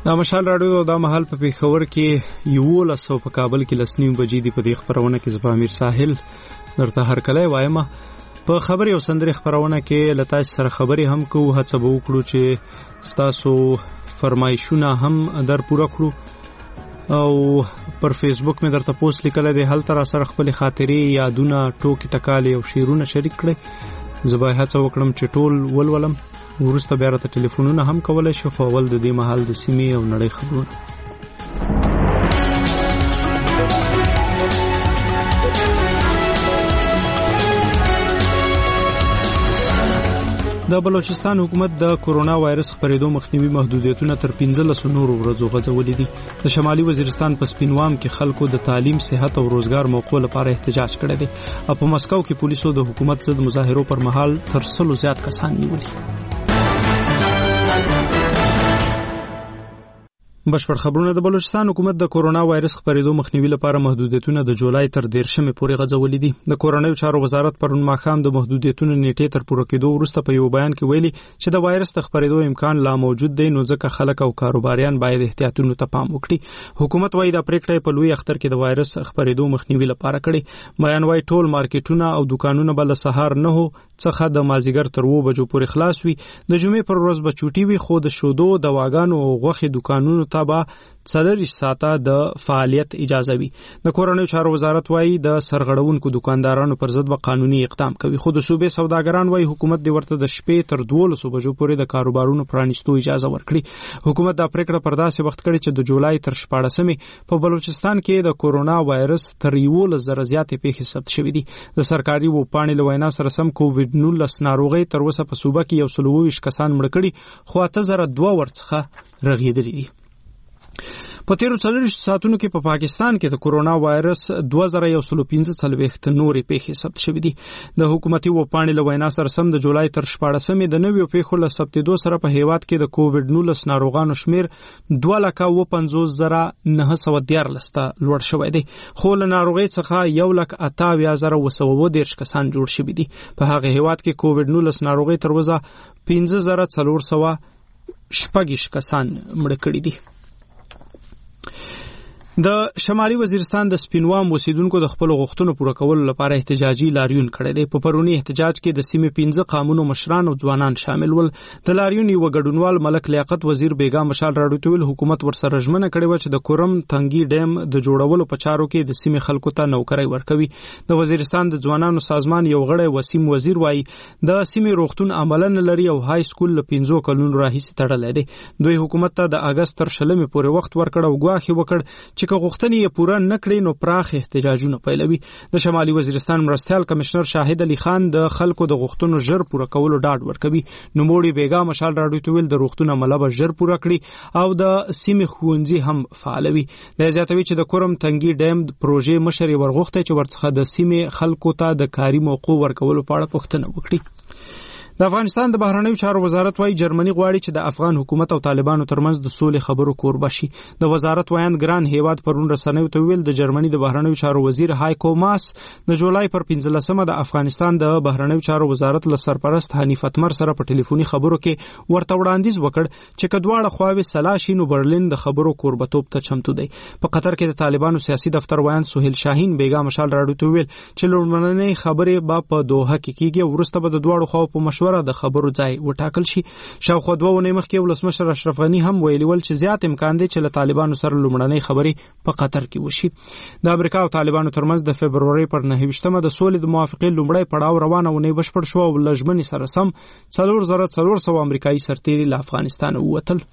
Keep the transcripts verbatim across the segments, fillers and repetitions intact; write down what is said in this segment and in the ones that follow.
دا مشال راډیو دا مهال په پیښور کې یولس او په کابل کې لسنیم بجې دی. په دې خبرونه کې زه امیر ساحل درته هر کله وایم. په خبري او سندري خبرونه کې لته سره خبري هم کو هڅه به وکړو چې تاسو فرمایشونه هم در پوره کړو. او پر فیسبوک مې درته پوسټ لیکل دی، هل تر سره خپل خاطرې یادونه ټوکی ټکالې او شعرونه شریک کړئ. زه به هڅه وکړم چې ټول ولولم. ورسته بیا راته ټلیفونونه هم کولای شو. په اول د دې مهال د سیمې او نړۍ خبرونه. د بلوچستان حکومت د کورونا وایرس خپرېدو مخنیوي محدودیتونه تر پنځلس نورو ورځو غځولې دي. د شمالي وزیرستان په سپینوام کې خلکو د تعلیم، صحت او روزګار موقعو لپاره احتجاج کړی دی. او په مسکو کې پولیسو د حکومت ضد مظاهرو پر مهال تر سلو زیات کسان نیولي. بشپړ خبرونه. د بلوچستان حکومت د کورونا وایرس خپرېدو مخنیوي لپاره محدودیتونه د جولای تر دیرشمې پورې غځولې دي. د کورونایي چارو وزارت پرون ماښام د محدودیتونو نیټې تر پوره کېدو وروسته په یو بیان کې ویلي چې د وایرس د خپرېدو امکان لا موجود دی، نو ځکه خلک او کاروباریان باید احتیاطونو ته پام وکړي. حکومت وايي د پریکړې په لوی اختر کې د وایرس خپرېدو مخنیوي لپاره کړي. بیان وايي ټول مارکیټونه او دکانونه بل سهار نه هو څخه د مازیګر تر و بجو پورې خلاص وي. د جمعې پر ورځ به چوټي وي، خو د شودو، دواګانو او غوښې دکانونو ته به څلوریش ساعته د فعالیت اجازه وي. د کورونایي چارو وزارت وايي د سرغړونکو دکاندارانو پر ضد به قانوني اقدام کوي. خو د صوبې سوداګران وايي حکومت د ورته د شپې تر دولسو بجو پورې د کاروبارونو پرانیستو اجازه ورکړي. حکومت دا پریکړه پر داسې وخت کړې چې د جولای تر شپاړسمې په بلوچستان کې د کورونا وایرس تر یولس زره زیاتې پیښې ثبت شوې دي. د سرکاري وپاڼې له وینا سره سم کووډ نولس ناروغي تر اوسه په صوبه کې یو سل اوویشت کسان مړه کړي، خو اته زره دوه ورڅخه رغېدلي دي. په تیرو څلوېښتو ساعتونو کې په پاکستان کې د کورونا وایرس دوه زره یو سل پنځه څلوېښت نورې پیښې ثبت شوې دي. د حکومتي وپاڼې له وینا سره سم د جولای تر شپاړسمې د نویو پیښو له ثبتېدو سره په هیواد کې د کووډ نولس ناروغانو شمیر دوه لکه اوه پنځوس زره نهه سوه دیارلس ته لوړ شوی دی، خو له ناروغۍ څخه یو لک اته اویا زره اوه سوه اووه دېرش کسان جوړ شوي دي. په هغه هیواد کې کووډ نولس ناروغۍ تر اوسه پنځه زره څلور سوه شپږ کسان مړه کړي دي. د شمالي وزیرستان د سپینوام اوسیدونکو د خپل غوښتنو پوره کولو لپاره احتجاجي لاریون کړی دی. په پرونی احتجاج کې د سیمې پنځه قامونو مشران او ځوانان شامل ول. د لاریون یو ګډونوال ملک لیاقت وزیر بیګا مشال راډیو ته ویل حکومت ورسره ژمنه کړې و چې د کورم تنګي ډیم د جوړولو په چارو کې د سیمې خلکو ته نوکرۍ ورکوي. د وزیرستان د ځوانانو سازمان یو غړی وسیم وزیر وایي د سیمې روغتون عملاً لري او های سکول له پنځو کلونو راهیسې تړلی دی. دوی حکومت ته د اگست تر شلمې پورې وخت ورکړ او ګواښ وکړ چې که غوښتنې یې پوره نه کړي نو پراخ احتجاجونه پیلوي. د شمالي وزیرستان مرستیال کمشنر شاهد علي خان د خلکو د غوښتنو ژر پوره کولو ډاډ ورکوي. نوموړي بیګا مشال راډیو ته ویل د روغتون عمله به ژر پوره کړي او د سیمې ښوونځي هم فعالوي. د زیاتوي چې د کورم تنګي ډیم پروژې مشر یې ورغوښتی چې ورڅخه د سیمې خلکو ته د کاري موقعو ورکولو په اړه پوښتنه وکړي. د افغانستان د بهرنیو چارو وزارت وايي جرمني غواړي چې د افغان حکومت او طالبانو ترمنځ د سولې خبرو کوربه شي. د وزارت ویاند ګران هیواد پرون رسنیو ته ویل د جرمني د بهرنیو چارو وزیر هایکو ماس د جولای پر پنځلسمه د افغانستان د بهرنیو چارو وزارت له سرپرست حنیف اتمر سره په ټلیفوني خبرو کې ورته وړاندیز وکړ چې کډواړه خواوې سلا شي نو برلین د خبرو کوربتوب ته چمتو دی. په قطر کې د طالبانو سیاسي دفتر ویاند سهیل شاهین بیګا مشال راډیو ته ویل چې لومړنۍ خبرې به په دوحه کې کیږي او وروسته به د دواړو خواو په مشوره د خبرو ځای وټاکل شي. شاوخوا دوه اونۍ مخکې ولسمشر اشرف غني هم ویلي ول چې زیات امکان دی چې له طالبانو سره لومړنۍ خبرې په قطر کې وشي. د امریکا او طالبانو ترمنځ د فبرورۍ پر نهه ویشتمه د سولې د موافقې لومړی پړاو روانه ونې بشپړ شو او له ژمنې سره سم څلور زره څلور سوه امریکایي سرتیري له افغانستانه ووتل.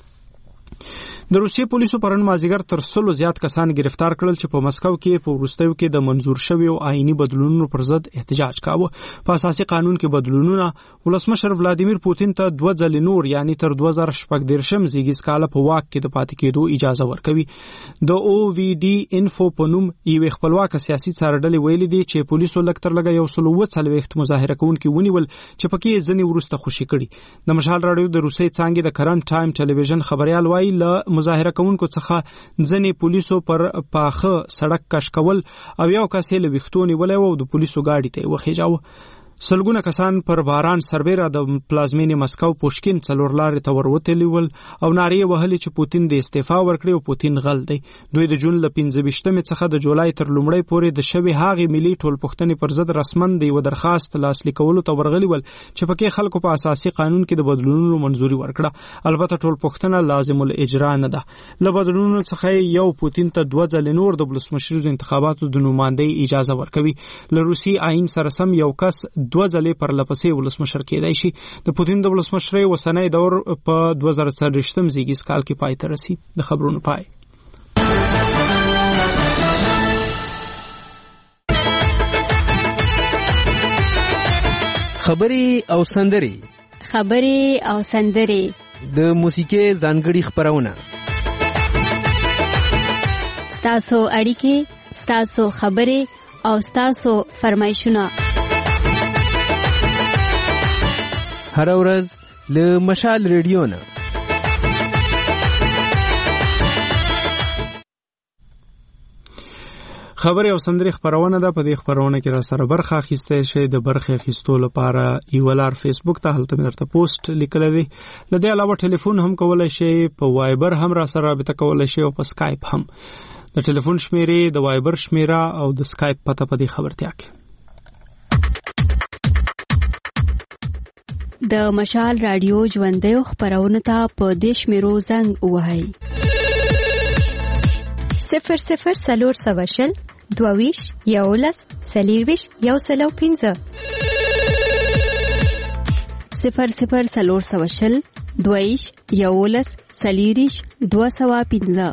د روسیې پولیسو پرون مازیګر تر سلو زیات کسان گرفتار کړل چې په مسکو کې په وروستیو کې د منظور شویو آئینی بدلونونو پر ضد احتجاج کاوه. په اساسي قانون کې بدلونونه ولسمشر ولادیمیر پوتین ته دوه ځلې نور یعنی تر دوه زره شپږ دېرشم زیږیز کاله په واک کې د پاتې کېدو اجازه ورکوي. د او وی ډي انفو په نوم یوې خپلواکه سیاسي څارډلې ویلي دي چې پولیسو لږ تر لږه یو سل اووه څلوېښت مظاهره کوونکي ونیول چې پکې یې ځینې وروسته خوشي کړي. د مشال راډیو د روسیې څانګې د کرنټ ټایم ټلویزیون خبریال وایي له مظاهره کوونکو څخه ځنې پولیسو پر پاخه سړک کش کول او یو کس یې له ویښتو نیولی و او د پولیسو ګاډي ته یې وخېژاوه. سلګونه کسان پر باران سربېره د پلازمینې مسکو پوشکین څلور لارې ته وروتلي ول او نارې وهلې چې پوتین د استعفا ورکړي او پوتین غل دی. دوی د جون له پنځه ویشتمې څخه د جولای تر لومړۍ پورې د شوې هغې ملي ټولپوښتنې پر ضد رسماً د یوه درخواست لاسلیک کولو ته ورغلي ول چې پکې خلکو په اساسي قانون کې د بدلونونو منظوري ورکړه. البته ټولپوښتنه لازم الاجرا نه ده. له بدلونونو څخه یو پوتین ته دوه ځلې نور د ولسمشر د انتخاباتو د نوماندۍ اجازه ورکوي. له روسي آئین سره سم یو کس دوه ځلې پر لپسې ولسمشر کېدای شي. د پوتین د ولسمشرۍ اوسنی دور په دوه زره څلوېښتم زیږدیز کال کې پای ته رسي. د خبرونو پای. خبرې او سندرې خبرې او سندرې د موسیقۍ ځانګړي خبرونه ستاسو اړیکې ستاسو خبرې او ستاسو فرمایشونه هر ورځ له مشال ریډیو نه. خبرې او سندرې خبرونه ده. په دې خبرونه کې را سره برخه اخیسته شي. د برخه اخیستو لپاره یو لار فیسبوک ته هلته مرته پوسټ لیکل دي. لدې علاوه ټلیفون هم کولای شي، په وایبر هم را سره رابطه کولای شي او په سکایپ هم. د ټلیفون شمیرې، د وایبر شمیره او د سکایپ پته په دې خبرتیا کې. د مشال رادیو ژوندۍ خبرونه ته په دیش میرو زنګ وهاي صفر صفر سلور سواشل دوویش یولس سلیرویش یو سلو پینزه صفر صفر سلور سواشل دوویش یولس سلیریش دو سوا پینزه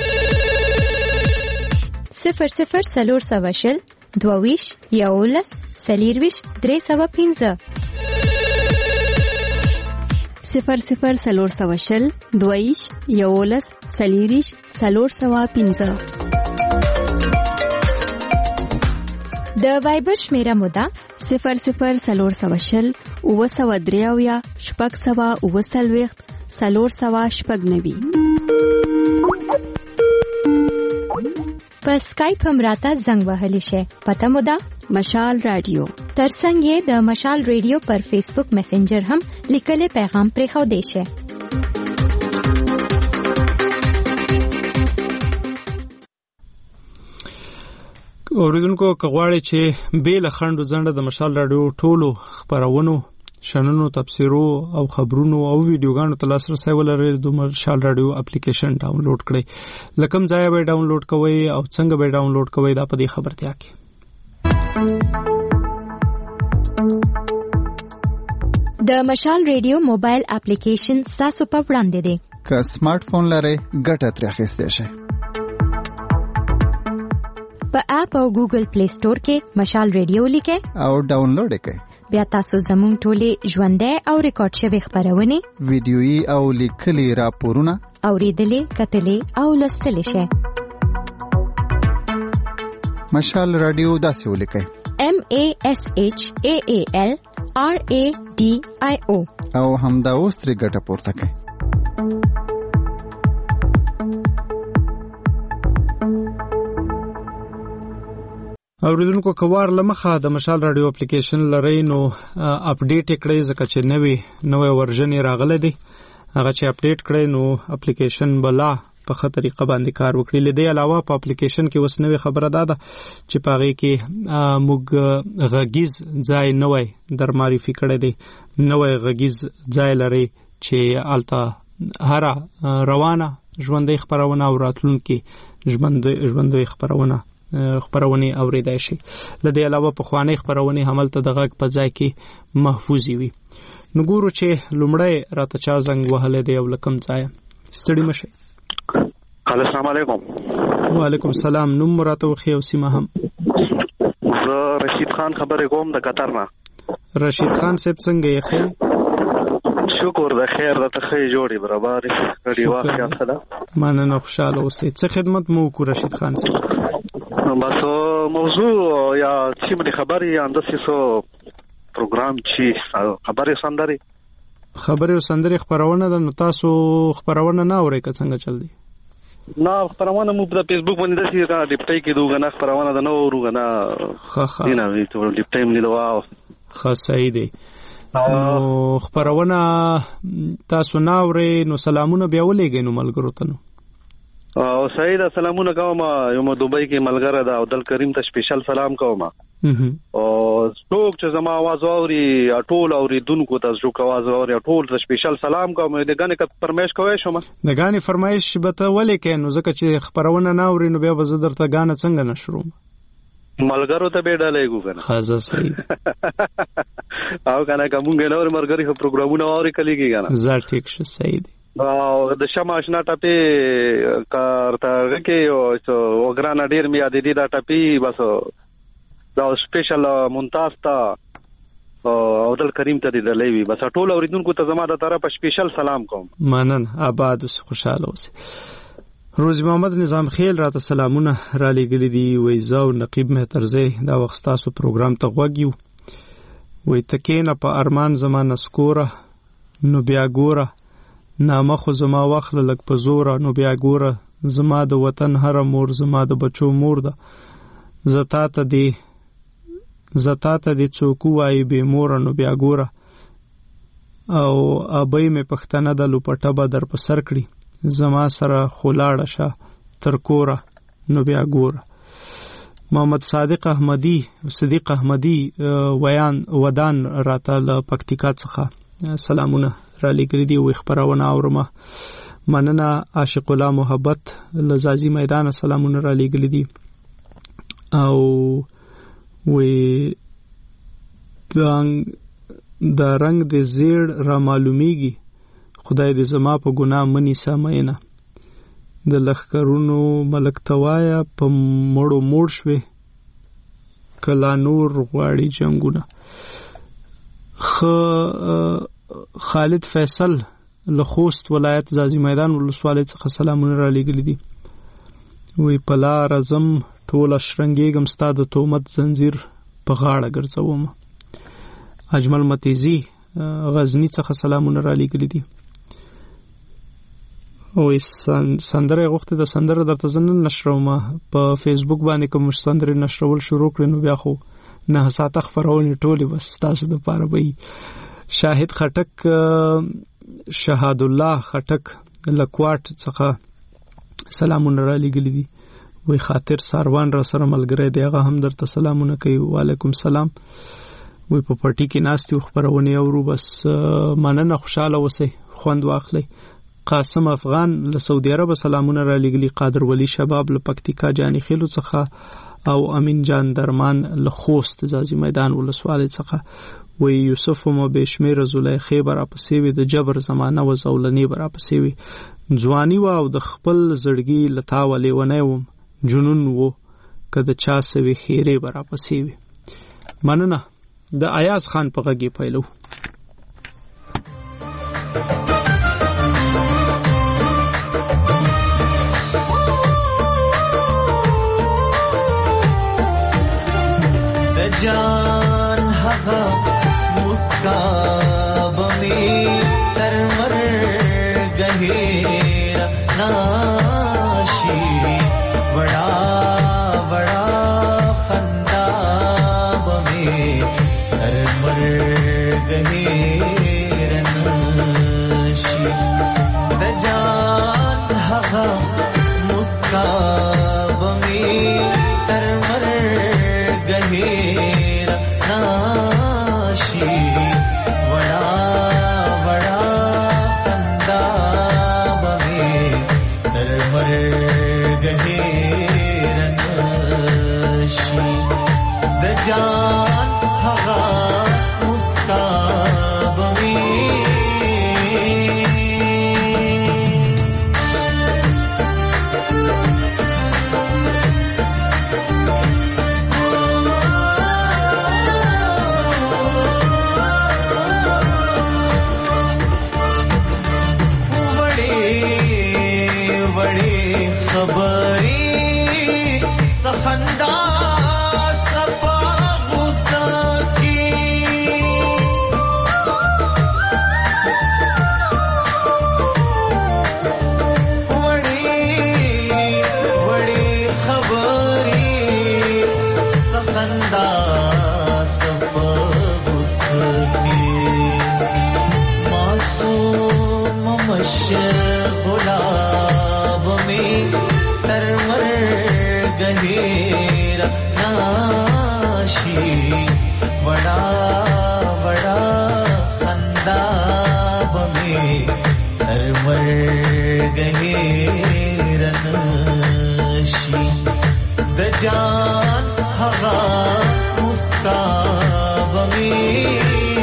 صفر صفر سلور سواشل دوویش یولس سلیرویش درې سوا پینزه صفر صفر سلور سواشل دویش یولس سلیریش سلور سوا پینزه. د وایبر شمیره مودا صفر صفر سلور سواشل اوه سوا دریاویا شپږ سوا اوه څلوېښت سلور سوا شپږ نوي. په سکایپ هم راته زنګ وهلی شي. پته مودا مشال رادیو. ترڅنګ یې د مشال ریډیو پر فیسبوک میسنجر هم لیکلي پیغام پرې خو دی شي. اوریدونکو کغواړي چې بیل خندو زنده د مشال رادیو ټولو خبرونو، شننو، تفسیرو او خبرونو او ویډیوګانو ته لاسرسی ولرئ، د مشال رادیو اپلیکیشن ډاونلوډ کړئ. لکم ځای به ډاونلوډ کوئ او څنګه به ډاونلوډ کوئ دا په دې خبرتیا کې. د مشال ریډیو موبایل اپلیکیشن تاسو په وړاندې دی. که سمارټ فون لرئ ګټه ترې اخیستی شئ. په اپ او ګوګل پلی سٹور کې مشال ریډیو لیکئ او ډاونلوډ یې کړئ. بیا تاسو زموږ ټولې ژوندۍ او ریکارډ شوي خبرونه، ویډیويي او لیکلي راپورونه اوریدلې، کتلې او لوستلې شئ. مشال رادیو داسې ولیکئ: M A S H A A L R A D I O او همدا اوس ترې ګټه پورته کړئ. اوریدونکو کوار لمخه د مشال رادیو اپلیکیشن لرئ نو اپډیټ کړئ، ځکه چې نوې نوې ورژن راغله دی. هغه چې اپډیټ کړئ نو اپلیکیشن بلا په ښه طریقه باندې کار وکړي. له دې علاوه په اپلیکیشن کې اوس نوې خبره ده ده چې په هغې کې موږ غږیز ځای نوی در معرفي کړی دی. نوی غږیز ځای لرئ چې هلته هره روانه ژوندۍ خپرونه او راتلونکي ژوندۍ خپرونه خبرونه اوریدای شي. له دې علاوه په خواني خبرونه هملته د غږ په ځای کې محفوظ وي. نو ګورو چې لومړی راته چا زنګ وهلی دی او لکم ځای. ستړي مشئ. السلام علیکم. وعلیکم السلام. نوم مراته وخی او سیمه هم. زه رشید خان خبرې کوم د قطر نه. رشید خان صاحب څنګه یې خیر؟ شکر د خیر د تخې جوړي برابر کړي واخیا خدا. مننه، خوشاله اوسئ. څه خدمت مو وکړو رشید خان صاحب؟ بس موضوع یا چې مې خبرې انداسې سو پروګرام چې خبرې سندري خبرې سندري خبرونه ده. نو تاسو خبرونه نه اورئ که څنګه چل دی؟ نه خبرونه مو په فیسبوک باندې داسې کا ډیپټای کې دوه نه خبرونه ده نو ورغه نه ها ها دینه وی ته ډیپټای مې دوا خاص صحیح دی. نو خبرونه تاسو ناوړې نو سلامونه بیا ولېږئ نو ملګرو ته. نو او سعید سلامونه کوم یو م دوبۍ کې ملګری دا عبدل کریم ته سپیشل سلام کوم. او څوک چې زما आवाज اوري ټول اوریدونکو ته څوک आवाज اوري ټول ته سپیشل سلام کوم. د غانې ک فرمایش کوی شوم د غانې فرمایش به ته ولې کې نو ځکه چې خبرونه نه اوري نو بیا به زه درته غانې څنګه نشروم ملګرو ته به ډالې ګو کنه خاصه صحیح او کنه کومګ نور مرګري خو پروګرامونه اوري کلیږي کنه زه ټیک شه صحیح دی. او د شمع آشنا ټاپي کارته کې او وګرانه ډیر مې یاد دي دا ټاپي بس دا سپیشل ممتاز تا عبدل کریم ته دی دلوي بس ټول اوریدونکو ته زما د طرفه سپیشل سلام کوم. منن آباد اوس خوشاله اوسه. روزي محمد نظام خیل راته سلامونه را لېږلي دي. وای زاو نقیب مهترزی دا وخت تاسو پروګرام ته غوږ یو وای تکینه په ارمان زما نسکوره نو بیا ګوره نامه خو زما واخله لږ په زوره نو بیا ګوره زما د وطن هره مور زما د بچو مور ده زه تا ته دی زه تا ته دی څوک ووایي بې موره نو بیا ګوره او ابۍ مې پښتنه ده لوپټه به در په سر کړي زما سره خو لاړه شه تر کوره نو بیا ګوره. محمد صادق احمدي صدیق احمدي ویان ودان راته له پکتیکا څخه سلامونه را لېږلي دي. وی خبرونه اورمه مننه. عاشق الله محبت لزازي میدان سلامونه را لېږلي دي. او وی د رنگ د زیړ را معلومیږي خدای دې زما په ګناه منی سامینه د لښکرونو ملک توایا په مړو موړ شوي کلا نور غواړي جنگونه. خ خالد فیصل لخوست ولایت زازي میدان ولسوالۍ څخه سلامونه را لېږلي دي. وی په لاره ځم ټوله شرنګېږم ستا د تهمت زنځیر په غاړه ګرځوم. اجمل متیزي غزني څخه سلامونه را لېږلي دي. وی سندره غوښتې د سندره درته زه نن نشروم په فیسبوک باندې که موږ سندرې نشرول شروع کړې نو بیا خو نه ساعته خپرونې ټولې بس ستاسو دپاره به وي. شاهد خټک شهاد الله خټک لکواټ څخه سلامونه را لېږلي دي. وی خاطر ساروان را سره ملګری دی هغه هم درته سلامونه کوي. وعلیکم سلام. وی په پټي کې ناست یو خپرونې اورو بس مننه خوشحاله اوسئ خوند واخلئ. قاسم افغان له سعودي عرب سلامونه را لېږلي. قادر ولی شباب له پکتیکا جاني خیلو څخه او امین جان درمان له خوست زازي میدان ولسوالۍ څخه. وی یوسف مو بشمیر زلیخی برا پسې وي د جبر زمانه و زولنی برا پسې وي ځواني و او د خپل زړګي لتا ولې ونی وم جنون و که د چا سوي خیرې برا پسې وي. مننه. د ایاز خان په غږ یې پیلو. جان هغه مسکا بمی تر مرګ هیر ناشي وڑا وڑا خندا بمی تر مرګ गहेरा नाशी बड़ा बड़ा अंदाब में तरवर गहेरा नाशी दजान हवा मुस्काब में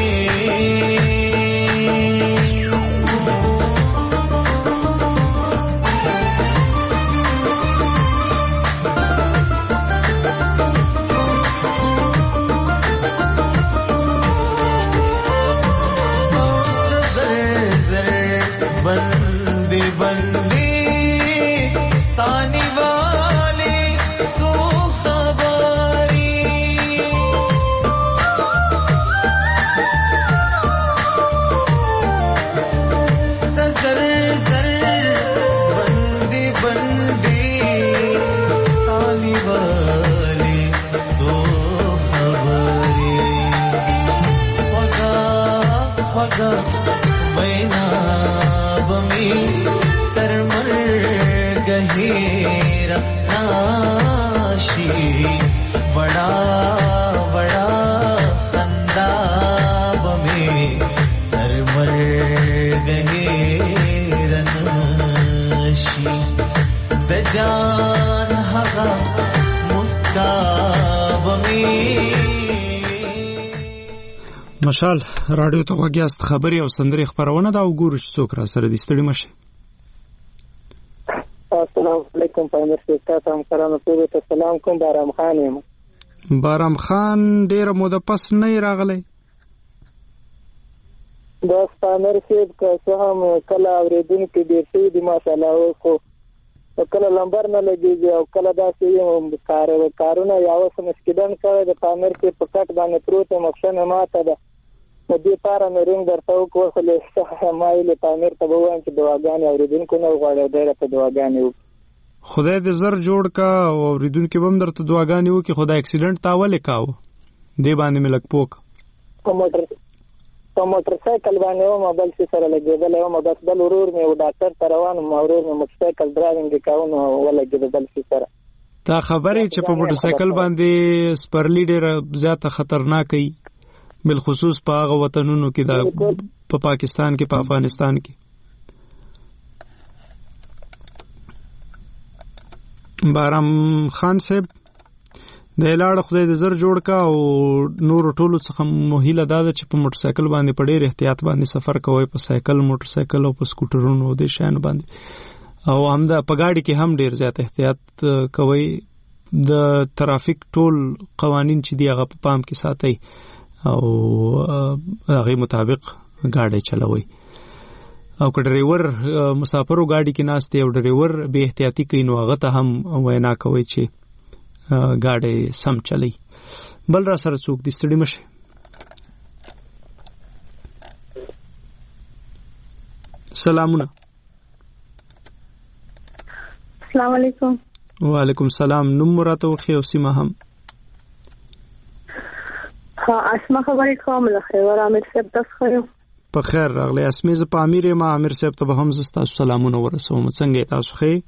مشال رادیو ته غوږیاست خبري او سندري خبرونه دا وګورئ چې څوک را سره دي ستړي مشه. السلام علیکم پامیر سیستات هم کرانو ټول ته سلام کوم. بارام خان یم. بارام خان ډیر موده پس نه راغلی. دا پامیر سیب که څه هم کله اوریدونکو ډیر شي دي ماشاءالله خو کله لمبر نه لګیږي او کله داسې یم کار کارونه یا اوس مشکلن کړی د پامیر کې په کټ باندې پروت مخشنه ماته ده د دې پاره مې رنګ درته وکړو خو له مایل پامیر ته ووایم چې دواګانې اوریدونکو نه وغواړي ډېره ته دواګانې وکړي. خدای دې زر جوړ کا او اوریدونکو به هم درته دواګانې وکړي. خو دا اکسیډنټ تا ولې کاوه دې باندې مې لږ پوک په موټر په موټر سایکل باندې وم بل څه سره لګېدلی وم بس بل ورور مې و ډاکټر ته روان وم ورور مې موټر سایکل ډرایوینګ یې کاوه نو ولګېده بل څه سره. دا خبرې چې په موټر سایکل باندې سپرلی ډېره زیاته خطرناک وي بالخصوص په هغه وطنونو کې دا په پا پاکستان کې په افغانستان کې. بارام خان صاحب د لاړ خدای دې زر جوړ کا او نور ټولو څخه مهیله دا ده چې په موټر سایکل باندې په ډېر احتیاط باندې سفر کوئ په سایکل موټر سایکل او په سکوټرونو او د شیانو باندې او هم دا په گاډي کې هم ډېر زیات احتیاط کوئ. د ترافیک ټول قوانین چې دی هغه په پام کې ساتئ او هغه مطابق گاډي چلوئ. او که ډرایور مسافرو گاډي کې ناست دی او ډرایور به احتیاطي کوي نو هغه ته هم وینا کوي چې گاډي سم چلی. بل را سره څوک دي ستړي مشه. سلامونه. السلام علیکم. وعلیکم السلام. نوم مراته وخی او سیمه هم. ها اسمه خبرې کوم له خیر امیر صاحب تاسو خو په خیر راغلی. اسمه ز په امیر ما امیر صاحب ته به هم زستا سلامونه ورسوم. څنګه تاسو خیر؟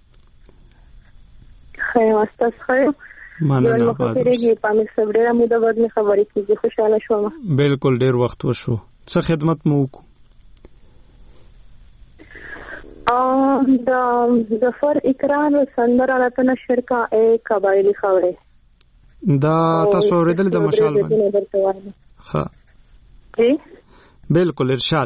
خیر تاسو خیر؟ مننه. مخکې په امیر صاحب ډیره موده بعد می خبرې کیږي خوشاله شوم. بالکل ډیر وخت وشو. څه خدمت مو وکړو؟ ا د ظفر اقرار سندره راتنه شرکا ا قبایلی خبره دا تاسو اوریدل د مشال باندې ها جی بالکل ارشاد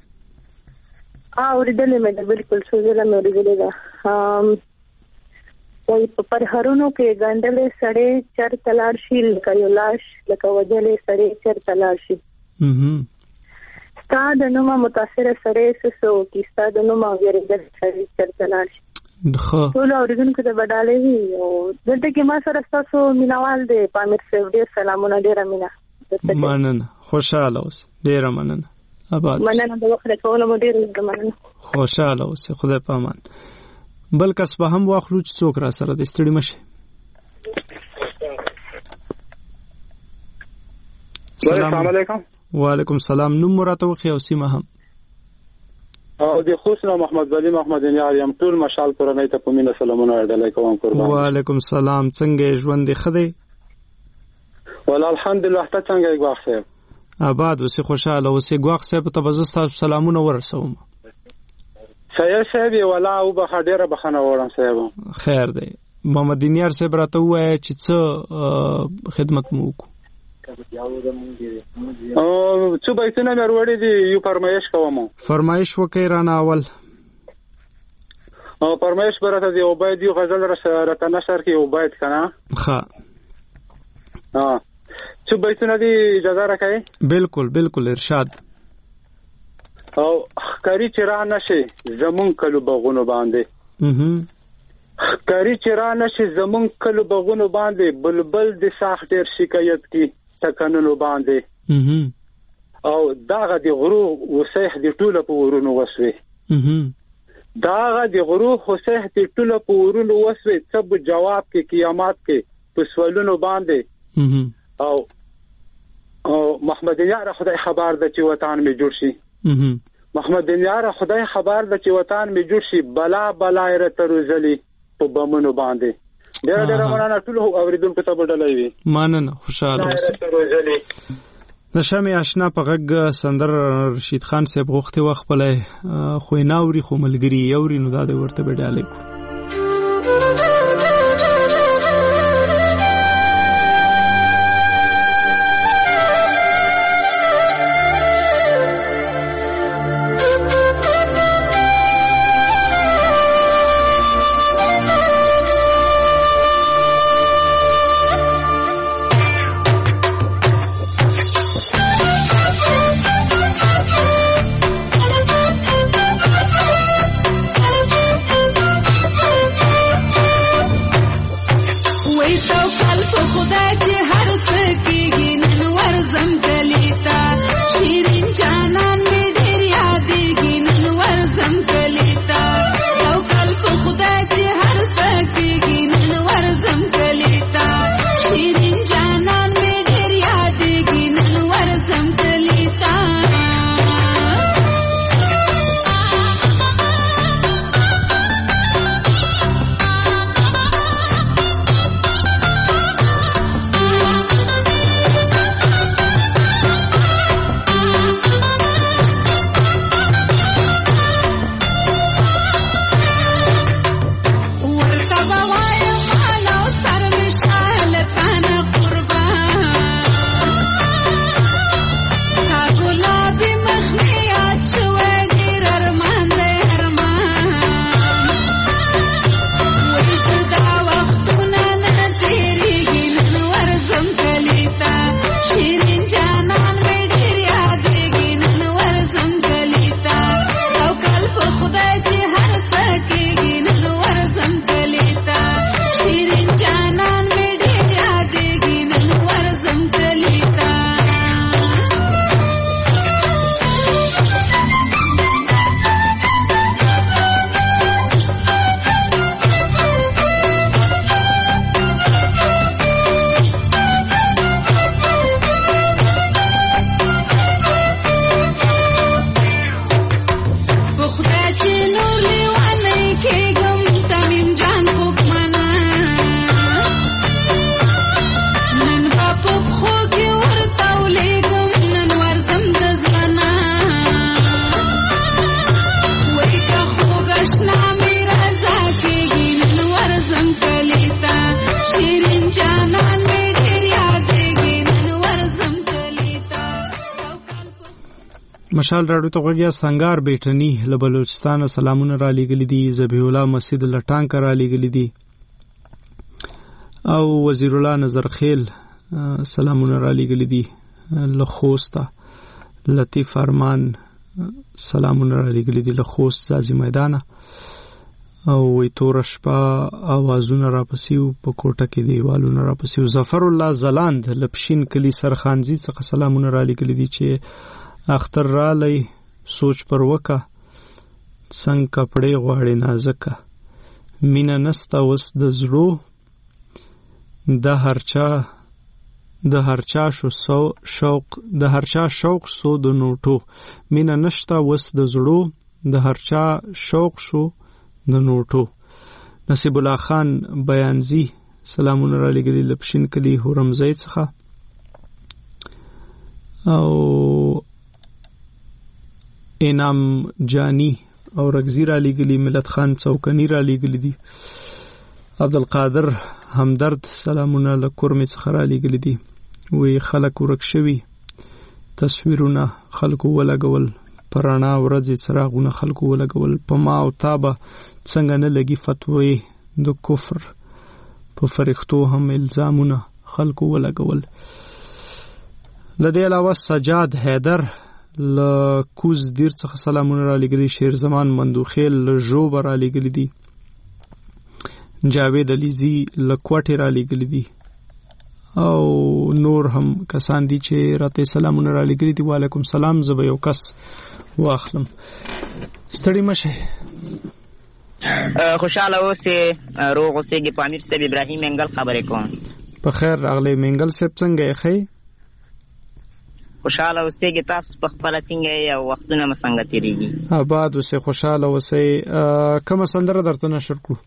ا اوریدل مې بالکل سوزله مې اوریدل دا ام وای په پرهرونو کې ګندلې سړې چر تلار شي لکه یو لاش لکه وجلې سړې چر تلار شي. هم ستا د نومه متاثر سړې سسو کې ستا د نومه ویریدل سړې چر تلار شي. خو ټول اوریدونکو ته بداله وي او دلته کې ما سره تاسو مینوال دی پامیر صاحب ډیر سلامونه ډیر مینا. مننه. خوشاله اوس. ډیر مننه. آباد. مننه د وخت کولو مو ډیر مننه. خوشاله اوس. خدای په امان. بل کس به هم واخلو چې څوک را سره د ستړي مشه. السلام علیکم. وعلیکم السلام. نوم مراته وخی او سیمه هم. او د خوشنا محمد ولی محمد یار یم ټول مشال کورنۍ ته په مینه سلامونه اړه کوم قربان. وعلیکم السلام. څنګه ژوند خدای؟ ولا الحمدلله. ته څنګه یې ګواخ صاحب؟ آباد اوسې خوشاله اوسې. ګواخ صاحب ته بز تاسو سلامونه ورسوم. سید صاحب ولا او به ډیره بخنه وړم صاحب. خیر دی. محمد یار صاحب راته وایي چې څه خدمت مو وکړو. او څه بیتونه مې وروړي دي یو فرمایش کوم. فرمایش وکړئ رانه اول. او فرمایش برته دی او باید یو غزل راته نشر کې او باید کنه. ښه. ها څه بیتونه دي اجازه راکړئ؟ بالکل بالکل ارشاد. او خکاری چې را نشي زمون کلو بغونو باندې. اها خکاری چې را نشي زمون کلو بغونو باندې بلبل د ساخ ډیر شکایت کی تکنونو باندې. اها او داغه د غرو وسیح د ټوله په ورونو وسوي. اها داغه د غرو وسیح د ټوله په ورونو وسوي. څه جواب کې قیامت کې په سوالونو باندې. اها او او محمد یار خدای خبر ده چې وطن می جوړ شي. اها محمد یار خدای خبر ده چې وطن می جوړ شي. بلا بلا را تروزلی په بمونو باندې. ډېر ډېر مننه ټول اوریدونکو ته بدلای وي. مننه خوشاله اوسئ. نشمه آشنا په غږ سندر رشید خان صاحب غوښتي وخت په خو ناوري خو ملګری یوري نو دا د ورته بداله کو. مشال راډیو ته غوږی سنگار بیٹنی له بلوچستان سلامونه را لېږلي دي. ذبیح الله مسجد له ټانک را لېږلي دي او وزیر الله نظر خیل سلامونه را لېږلي دي له خوسته. لطیف ارمان سلامونه را لېږلي دي له خوست ځاځي میدانه او وی تور شپه اوازونه را پسیو په کوټه کې دیوالونه را پسیو. ظفر الله زلاند لپشین کلی سرخانزي څخه سلامونه را لېږلي دي چې اختر رالی سوچ پر وکا څنګه کپڑے غواړي نازکه مینا نستا وس د زړو د هرچا د هرچا شو شوق د هرچا شوق سو د نوټو مینا نشتا وس د زړو د هرچا شوق شو د نوټو. نصیب الله خان بیانزی سلامونه را لګلی لپشین کلی هورمزی څخه. او انام جانی او رگزی را لګلی ملت خان چوکنی را لګلی دي. عبدالقادر همدرد سلامونه لکورمې څخه را لګلی دي. وی خلک ورک شوي تصویرونه خلکو ولګول، پرانا ورځې څراغونه خلکو ولګول، په ما او تابه څنګه نه لګي فتوی د کفر په فرښتو هم الزامونه خلکو ولګول. لدې علاوه سجاد حیدر ل کوز دیر څخه سلامونه را لګلی. شیر زمان مندوخیل ل ژوب را لګلی دي. جاوید علیزی ل کوټه را لګلی دي. او نور هم کسان دي چې راته سلامونه را لګلی دي. وعلیکم سلام. زه به یو کس واخلم. ستړي مشه. خوشاله اوسې، روغ اوسېږي. په امیر صاحب ابراهیم منګل خبرې کوم. په خیر راغلی منګل صاحب، څنګه یې ښې؟ خوشاله اوسېږي. تاسو په خپله څنګه یې او وختونه مو څنګه تېرېږي؟ آباد اوسئ، خوشاله اوسئ. کومه سندره درته نشر کړو؟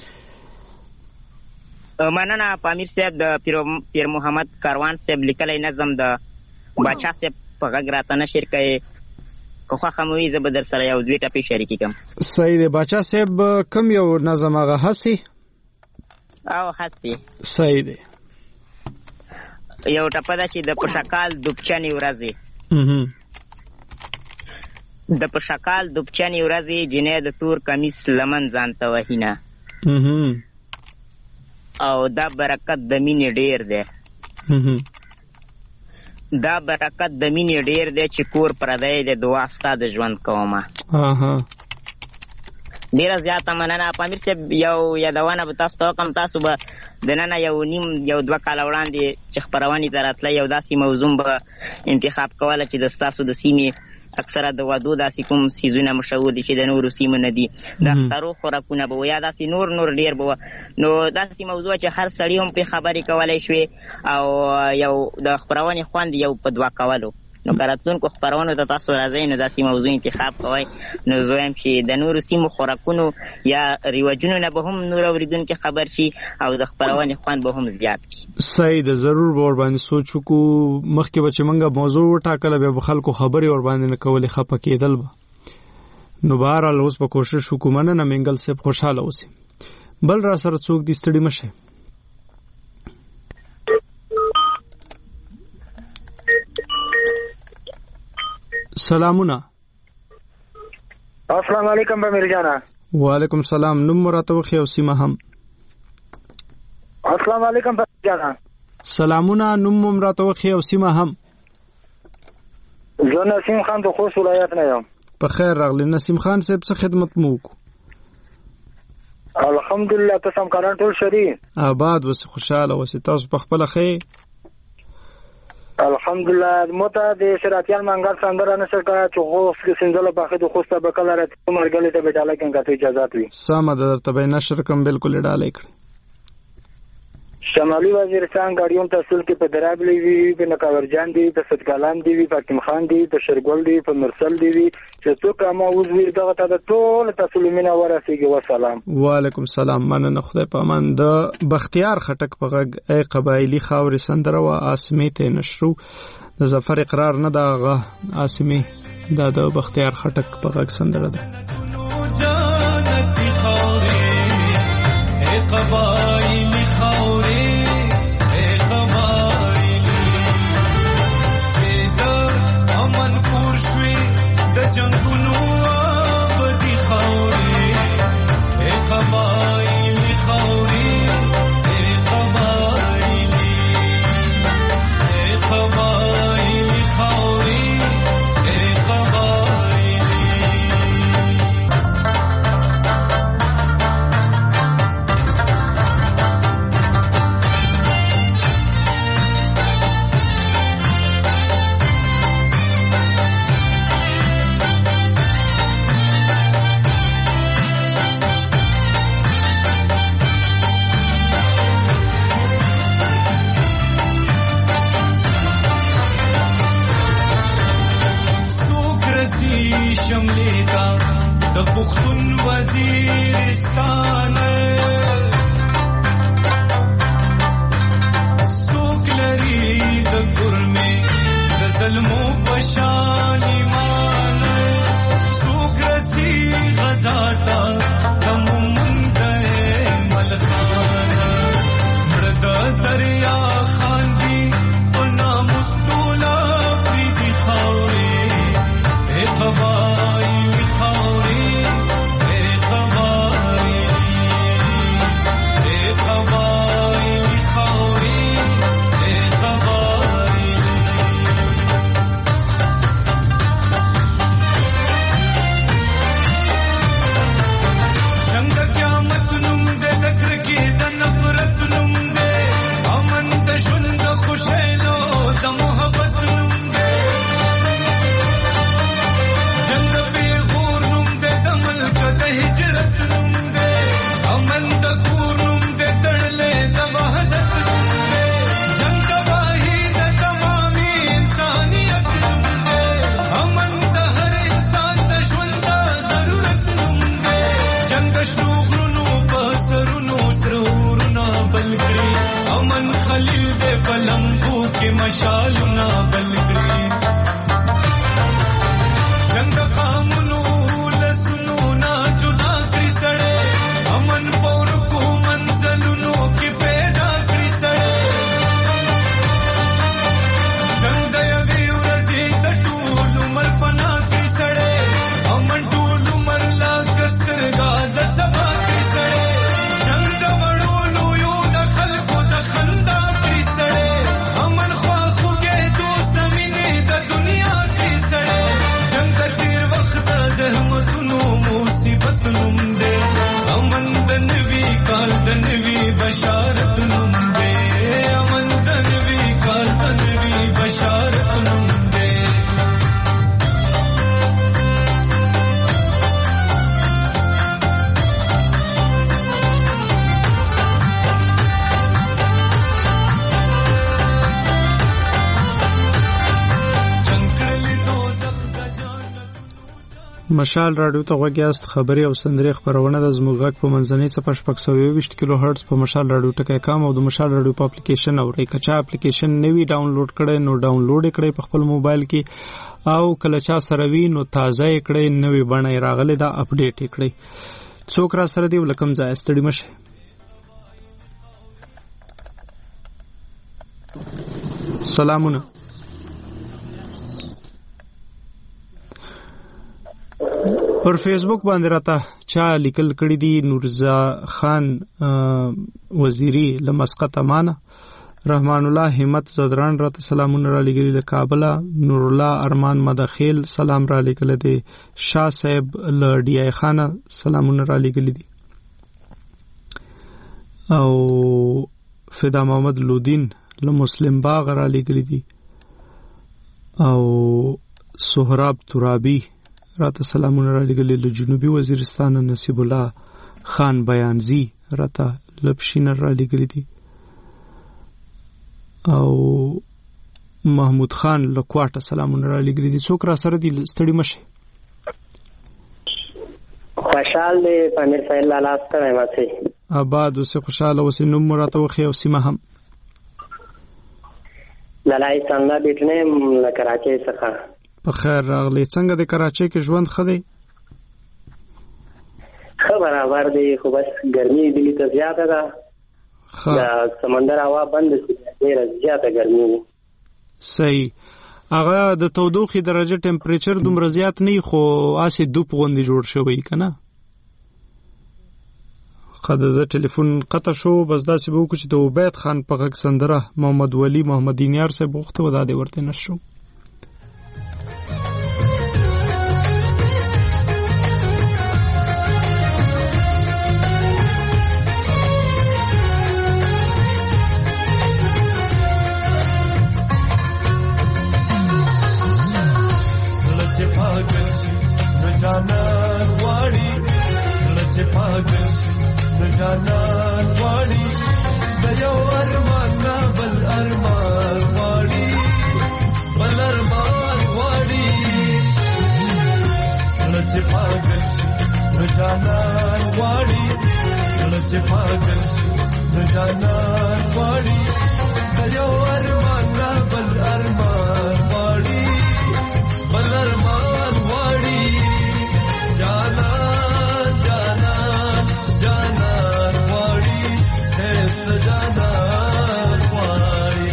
مننه. په امیر صاحب د پیر محمد کاروان صاحب لیکلی نظم د باچا صاحب په غږ راته نشر کوي. که خوښه مو وي زه به در سره یو دوې ټپې شریکې کړم. صحیح دی. باچا صاحب کوم یو نظم هغه هسې؟ او هسې. صحیح دی. یو ټپه ده چې د پشکال دوبچنې ورځې د پشکال دوبچنې ورځې جنۍ د تور کمیس لمن ځان ته وهینه، او دا برکت د مینې ډیر دی. دا برکت د مینې ډیر دی چې کور پردی دی، دعا ستا د ژوند کومه. ډیره زیاته مننه. پامیر صاحب یو یادونه به تاسو ته وکړم. تاسو به د ننه یو نیم یو دوه کاله وړاندې چې خپرونې ته راتلی یو داسې موضوع به انتخاب کوله چې د ستاسو د سیمې اکثره د ودو داسې کوم سیزونه مشهور دي چې د نورو سیمو نه دي، د اخترو خوراکونه به و یا داسې نور نور ډېر به و. نو داسې موضوع چې هر سړي هم پرې خبرې کولی شوې او یو د خپرونې خوند یو په دوه کولو. نو که راتلونکو خپرونو ته تاسو راځئ نو داسې موضوع انتخاب کوئ. نو زه وایم چې د نورو سیمو خوراکونو یا رواجونو نه به هم نور اورېدونکي خبر شي او د خپرونې خوند به هم زیات کړي. صحیح ده. ضرور به ورباندې سوچ وکړو. مخکې به چې موږ موضوع وټاکله بیا به خلکو خبرې ورباندې نه کولې، خفه کېدل به. نو بهرحال اوس به کوشش وکړو. مننه منګل صاحب، خوشحاله اوسئ. بل را سره څوک دي؟ ستړي مه شئ. سلامونه. السلام علیکم بمیر جانا. وعلیکم سلام. نوم راته وخی او سیمه هم. السلام علیکم بمیر جانا. سلامونه. نوم راته وخی او سیمه هم. زه نسیم خان د خوست ولایت نه یم. په خیر راغلی نسیم خان صاحب. څه خدمت مو وکړو؟ الحمدلله. تاسو هم کاران ټول شری؟ آباد اوسئ، خوشحاله اوسئ. تاسو په خپله ښه؟ الحمدلله. موته د شراتیان منګل سندره نشر کړه چې خوست کې سندله باخې د خوست به کله راته مرګلې ته به ډاله کې کته اجازه وي. سمه ده، درته به نشر کوم. بالکل ډاله کړئ. شمالي وزیرستان ګاډیون تحصیل کې په درابلی وی، په نکاورجان دی، په ستګالان دی، په حکیم خان دی، په شرګل دی، په مرسل دی چې څوک ما اوس وی دغه ته ټول تسلیمونه ورسیږي. وسلام. وعلیکم سلام. مننه. خدای په امان. د بختیار خټک په غږ ای قبایلی خاورې سندره وا اسمه ته نشرو د ظفر اقرار نه دغه اسمه دا د بختیار خټک په غږ سندره ده. قبایلی خاورې ای قبایلی د امن کور شوي د جنګونو آبادي خاورې ای قبایلی خاورې ای قبایلی ای قبایلی خاورې ای قبایلی. پختون وزیرستان سوک لري د ګرمه د ظلمو پشان ایمان سوک رسی غزا تا تمون گئے ملخان مرد دریا خاندی پنا مستولا پریدی خاوری اے خوائی خاوری اے خوائی اے خوائی خاوری اے خوائی جنگ قیامت نم دے دکر کی د نفرت نم دے امن د ژوند خوشالو د محبت نم دے جنگ پیغور نم دے د ملک د هجرت نم دے امن د کور نم دے تړلې د وحدت نم دے جنگ واهی د تمامي انسانيت نم دے امن د هر انسان د ژوند ضرورت نم دے جنگ شروغونو پسرونو سرورنا بلګړي امن خلیل دې پلنګو کې مشالونه بلګړي جنگ قامونو لسونو نا جدا کړی سړې امن پور کو منزلونو کې پیدا کړی سړې جنگ د یوې ورځې د ټولو مر پنا کړی سړې امن ټولو مر لا کسترګا د سبا کړی سړې جنگ د وړو لویو د خلکو د خندا کړی سړې امن خوا خوږې دوست مینې د دنیا کړی سړې جنگ د تیر وخت زحمتونو مصیبت نوم دے امن د نوي کال د نوي بشارت نوم دے امن د نوي کال د نوي بشارت نوم دے مشال رادیو ته غوږیاست. خبري او سندري خبرونه د زموږ غږ په منځنۍ صفر شپږ سوه یو ویشت کیلو هرتز په مشال رادیو ټکی کام او د مشال رادیو په اپلیکیشن اورئ. که چا اپلیکیشن نوی ډاونلوډ کړئ نو ډاونلوډ یې کړئ په خپل موبایل کې او کله چا سره وي نو تازه یې کړئ نوې بڼه یې راغلې ده اپډیټ یې کړئ. څوک را سره دی ولکم ځای ستړي مشه. سلامونه. پر فیسبوک باندې راته چا لیکل کړی دی نورزا خان وزیری لمسقط امانه رحمان الله همت زدران راته سلامونه را لګری له کابل. نور الله ارمان مدخیل سلام را لګل دی. شاه صاحب ل ډی ای خانه سلامونه را لګل دي او فدا محمد لودین له مسلم باغ را لګل دي او سهراب ترابی راته سلامونه را لګل له جنوبي وزیرستان نصیب الله خان بیانزی راته لپشین را لګل دي او محمود خان له کوټه سلامونه را لګل دي. څوک را سره دي ستړي مشه. خوشحال دی پامیر صاحب لاله ستړی ماسي آباد اوسه خوشاله اوسه. نوم راته وخی او سیمه هم لالای څنګه بیٹنه له کراچۍ څخه. په خیر راغلی. څنګه د کراچۍ کې ژوند ښه دی؟ ښه برابر دی خو بس ګرمي دلته زیاته ده. د سمندر هوا بند شي ډېره زیاته ګرمي ده. صحیح. هغه د تودوخې درجه ټمپریچر دومره زیات نه خو اسې دوپ غوندې جوړ شوی کنه. خدای د ټلیفون قطع شو بس داسې به وکړو چې د عبید خان په غږ سندره محمد ولی محمد دینیار صاحب وخته ودا دی ورته نشو. جانان واړي لڅ پاګل جانان واړي د یو ارمان نه بل ارمان واړي بل ارمان واړي لڅ پاګل د جانان غواړي زړه چې پاگل شي د جانان غواړي د یو ارمان نه بل ارمان غواړي بل ارمان غواړي جانان جانان جانان غواړي هیڅ جانان غواړي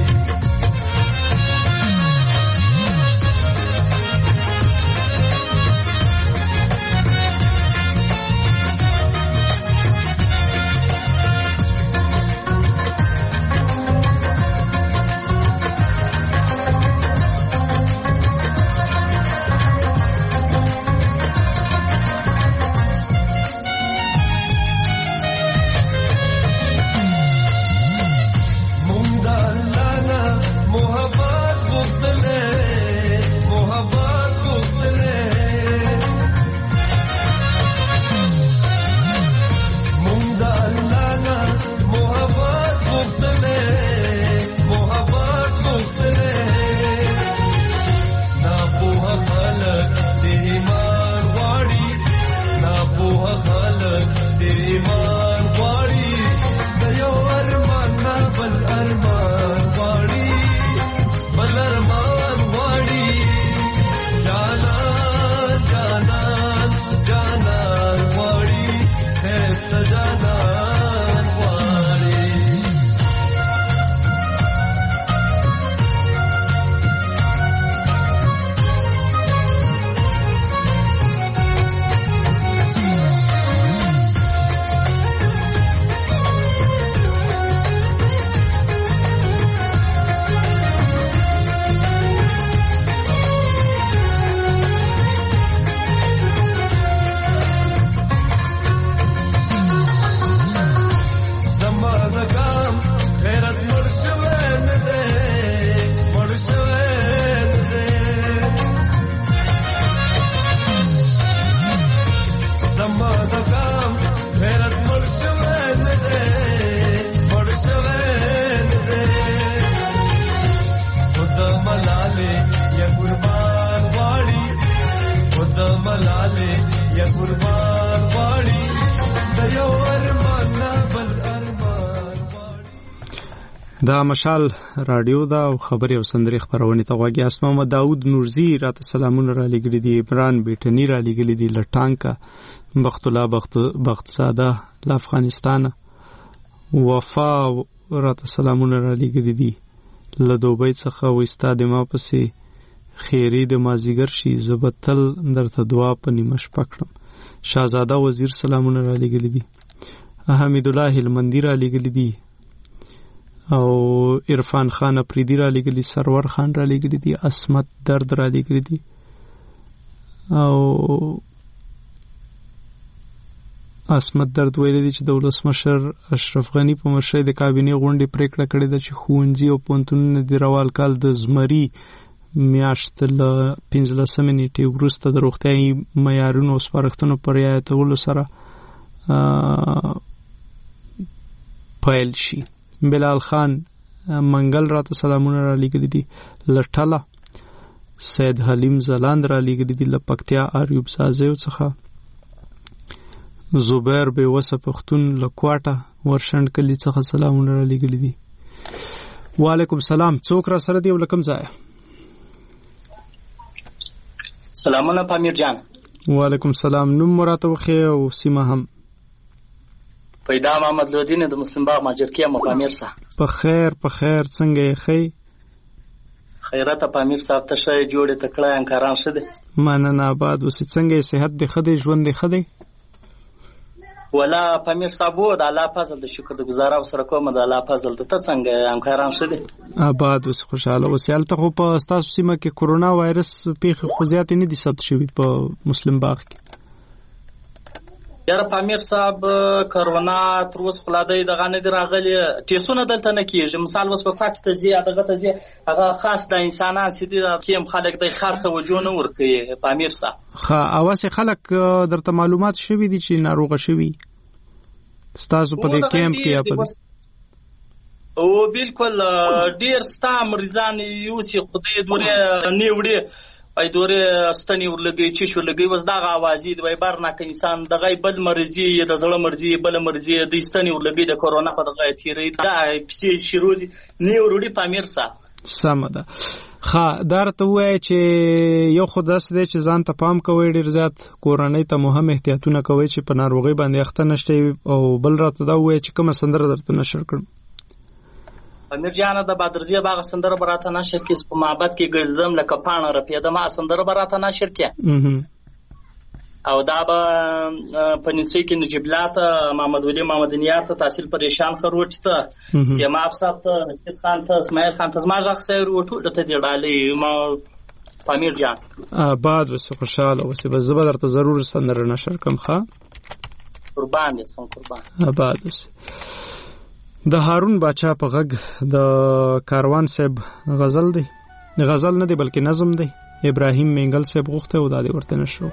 دا مشال رادیو دا او خبري او سندري خبرونه ته غواګي اسمه محمد داود نورزي راته سلامونه را لګړي دي عمران بیٹنی را لګړي دي لټانکا بخت الله بخت بخت ساده ل افغانستان وفا راته سلامونه را لګړي دي ل دوبۍ څخه و استاد ما پسې خیری د مازیګر شي زبتل درته دعا په نیمش پکړم شاهزاده وزیر سلامونه را لګړي دي حمید الله المندی را لګړي دي او عرفان خان افریدی را لګلی سرور خان را لګلی دي اسمت درد را لګلی دي او اسمت درد ویل دي چې د ولسمشر اشرف غنی په مشرۍ د کابینې غونډې پریکړه کړې ده چې ښوونځي او پوهنتونونه د روال کال د زمري میاشت له پنځلسمې نیټې وروسته د روغتیايي معیارونو او سپارښتنو په رعایتولو سره پیل شي. بلال خان منګل راته سلامونه را لګړي دي لټاله سید حلیم زلاند را لګړي دي لپکتیا اریوب سازیو څخه زبیر به وسه پختون لکواټه ورشند کلی څخه سلامونه را لګړي دي. وعلیکم سلام څوک را سره دی ولکم ځای سلامونه پامیر جان. وعلیکم سلام نوم مراته وخی او سیمه هم پیدا محمد لودین د مسلم باغ ماجرکیه مقامیر سا په خیر په خیر څنګه یې خی خیرات پامیر صاحب ته شای جوړه تکړه انکاران شده مننه آباد وسې څنګه صحت د خدای ژوند د خدای ولا پامیر صاحب د الله فضل د شکر د گزاره سره کوم د الله فضل ته څنګه انکاران شده آباد وسې خوشاله وسې الته خو په تاسو سیمه کې کرونا وایرس پیښه خو زیات نه دي ثبت شوی په مسلم باغ کې. یاره پامیر صاحب کرونا تر اوسه خلادای دغه نه دی راغلی ټیسونه دلته نه کیږي مثال وس په فاکت ته زی دغه ته زی هغه خاص د انسانان سیدي کیم خلک د خاص توجه نه ورکوي پامیر صاحب خا اوسه خلک درته معلومات شوي دي چې ناروغه شوي ستاسو په دې کیمپ کې یا په او بالکل ډیر ستا مریضان یو چې خدای دوره نیوړي ای دورې ستنې ورلګوي چې شو لګوي اوس دغه اوازې د وای برناک انسان دغه بل مرضي د زړه مرضي بل مرضي د ستنې ورلګوي د کورونا په دغه تیری دا کیسې شروع دي نه وروړي پامیر صاحب سم ده. خا درته وای چې یو خود داس دی چې ځان ته پام کوئ ډیر زیات کورنۍ ته مهم احتیاطونه کوئ چې په ناروغي باندې اخته نشئ او بل راته دا وای چې کومه سندره درته نشر کړم امیر جان د بدرزیه باغ سندره براته نشر کې په معبد کې ګرځم لکه پاڼه رپیده ما سندره براته نشر کې او دا به په نڅې کې نجیبلات محمد ولی محمد نیار ته تحصیل پریشان خروج ته سیما افسر ته نصیر خان ته اسماعیل خان ته زما ځخ سیر وټو ته دی ډالې ما امیر جان بعد وسه خوشاله وسه به زبر درته ضرور سندره نشر کوم ښا قربان دې سم قربان بعد وسه د هارون باچا په غږ د کاروان صاحب غزل دی غزل نه دی بلکې نظم دی ابراهیم منګل صاحب غوښته او دا دی ورته نشو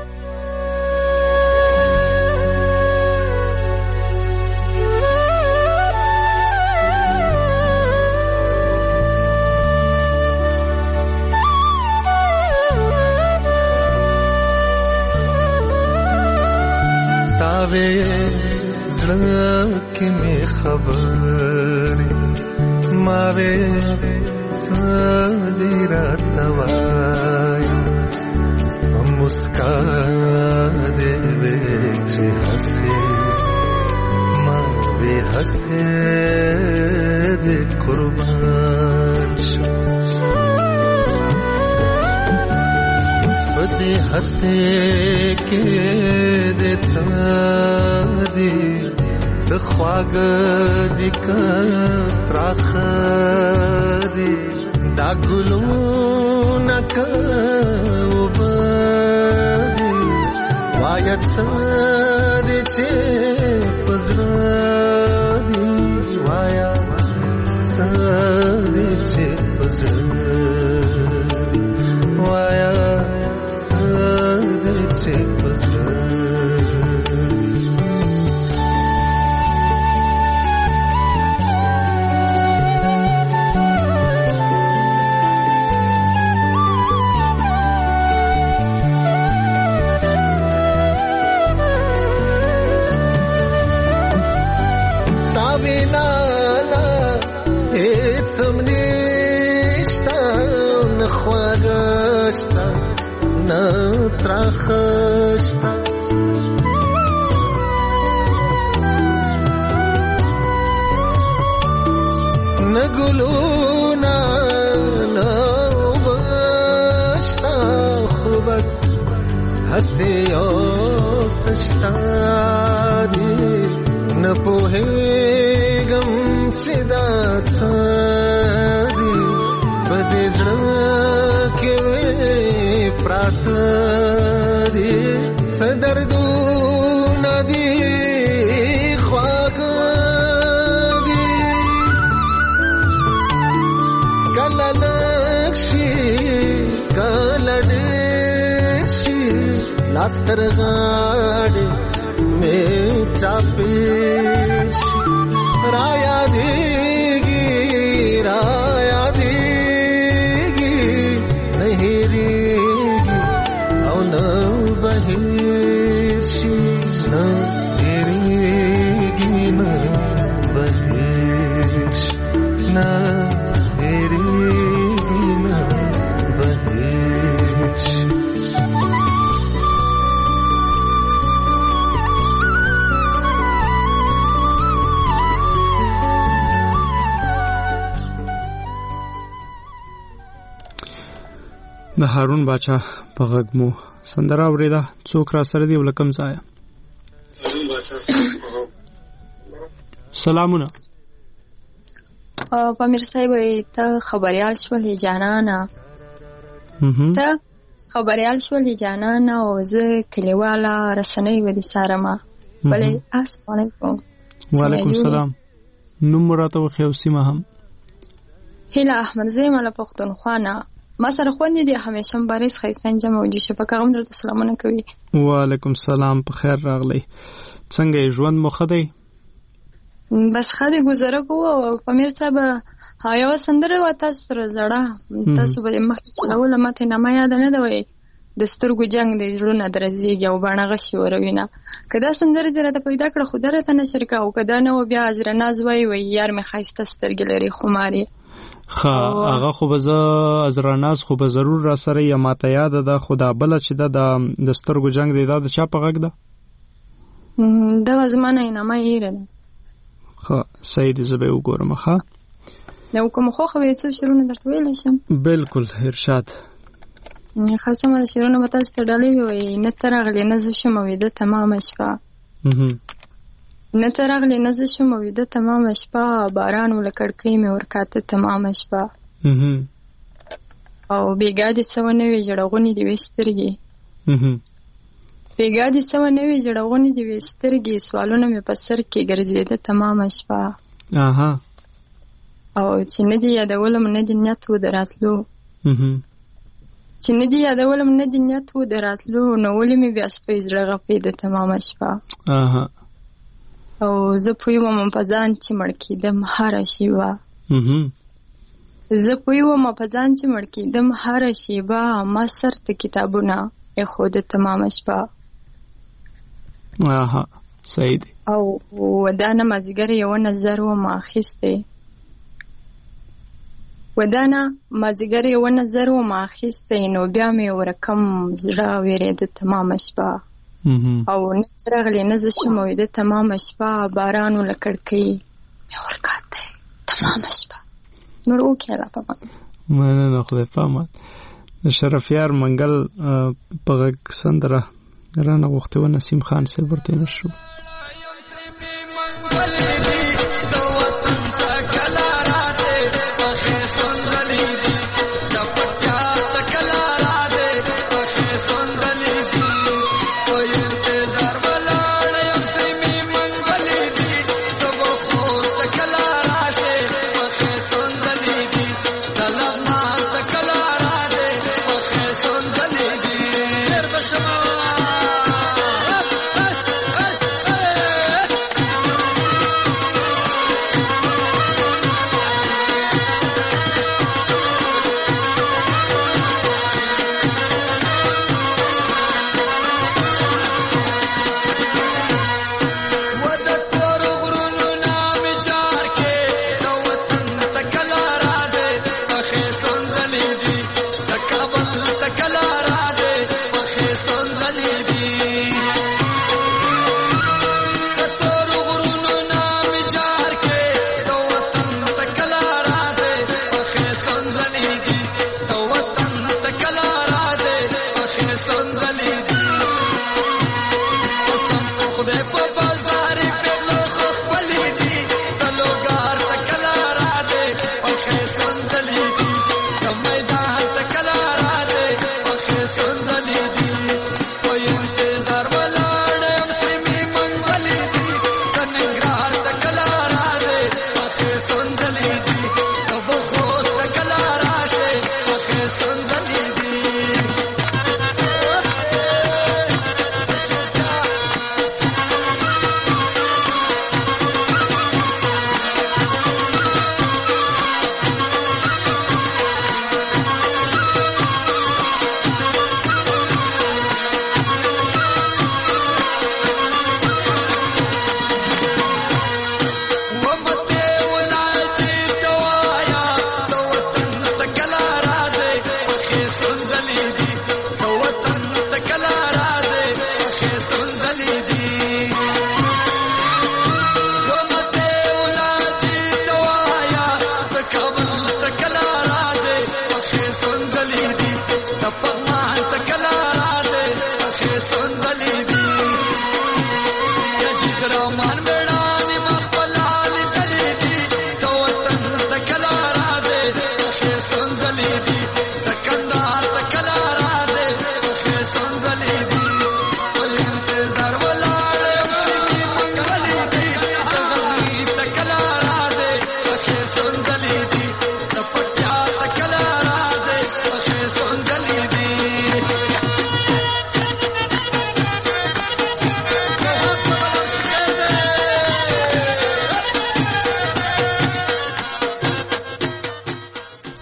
تاوے زړه کې مې خبرې ماوې څه دې راته وایي مسکا دې وې چې هسې ماوې هسې دې قربان شم په دې هسې کې دې څه دې څه خواږه دي که تراخه دي دا ګلونه که اوبه دي وایه څه دې چې په زړه دي وایه څه دې چې په زړه دي وایه څه دې چې په زړه تراخشتا نگلونا نوبشتا خو بس هسی آستشتا دی نپوهیگم چی دا چا دی بدی زڑکی پرات دی دردو ندی خواگ دی کلا لکشی کلا دیشی لاستر غاڑی میں چاپیشی رایا دیگی رایا دیگی نہیں ریگی او نو بہیشی نو ریگی نو بہیش نو ریگی نو بہیش د هارون باچا په غږ مو سندره اوریده. څوک را سره دی ولکم ځای؟ سلامونه. او پامیر صاحب ته خبريال شولې جانانا ته خبريال شولې جانانا او زه کلیواله رسنۍ ودی سارما بلې السلام علیکم. وعلیکم السلام. نوم راته وخیو سیمه هم هیله احمد زیمه له پښتونخوا نه ما سره خوندې دي همیشه مبارز خیستان جمع ودي شپه کوم درته سلامونه کوي. وعلیکم السلام. په خیر راغلی. څنګه ژوند مو ښه دی؟ بس ښه دی گزاره کوو او پامیر صاحب ها یو سندره و تاسو سره زړه تاسو به مخکې چلوله ماته نامه یاد نه ده وایي د سترګو جنګ دی زړونه درزېږي او باڼه غشي وروینه که دا سندره دې راته پیدا کړه خو ده راته نشر کوه او که دا نه و بیا عذرناز وایي وایي یار مې ښایسته سترګې لري خمار یې ښه هغه خو به زه عذرناز خو به ضرور را سره یم ماته یاده ده خو دا بله چې ده د سترګو جنګ دی دا د چا په غږ ده دغه زما نه انعامه هیره ده ښه صحیح دی زه به یې وګورم ښه نو کوم خوښه وې څو شعرونه درته ویلی شم بلکل ارشاد ښه سمه ده شعرونه به تاسو ته ډالۍ ووایي نه ته راغلې نه زه شم ویده تمامه شپه نه ته راغلې نه زه شم ویده تمامه شپه باران و له کړکۍ مې ورکاته تمامه شپه او بېګا دې څه ونه وې ژړغونې دې وې سترګې بېګا دې څه ونه وې ژړغونې دې وې سترګې سوالونه مې په سر کې ګرځېده تمامه شپه او چې نه دې یادولم نه دې نیت و د راتلو چې نه دې یادولم نه دې نیت و د راتلو نو ولې مې بیا سپی زړه غپېده تمامه شپه او زه پوی وم په ځان چې مړ کېدم هره شېبه زه پوی وم په ځان چې مړ کېدم هره شېبه ما سر ته کتابونه ایښوده تمامه شپه صحیح دی او ودانه مازدیګر یوه نظر وم اخیستی ودانه مازدیګر یوه نظر وم اخیستی نو بیا مې ورکم زړه ویرېده تمامه شپه او نه راغلی نه زه شم ویده تمامه شپه باران و له کړکۍ مې ورکاتی تمامه شپه نور وکړه الله پامان مننه خدای پامان د شرفیار منګل په غږ سندره رانه غوښتې وه نسیم خان صاحب ورته نه شو